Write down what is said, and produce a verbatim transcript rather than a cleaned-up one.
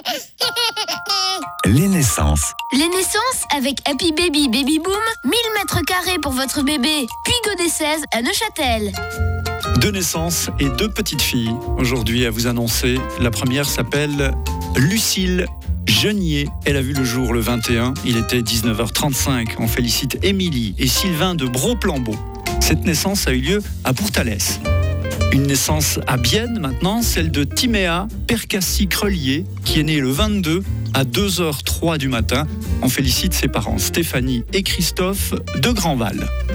Les naissances. Les naissances avec Happy Baby Baby Boom, mille mètres carrés pour votre bébé. Puy Godet seize à Neuchâtel. Deux naissances et deux petites filles aujourd'hui à vous annoncer. La première s'appelle Lucille Genier. Elle a vu le jour le vingt et un. Il était dix-neuf heures trente-cinq. On félicite Émilie et Sylvain de Bro-Plambeau. Cette naissance a eu lieu à Pourtalès. Une naissance à Bienne maintenant, celle de Timéa Percassi-Crelier, qui est née le vingt-deux à deux heures zéro trois du matin. On félicite ses parents Stéphanie et Christophe de Grandval.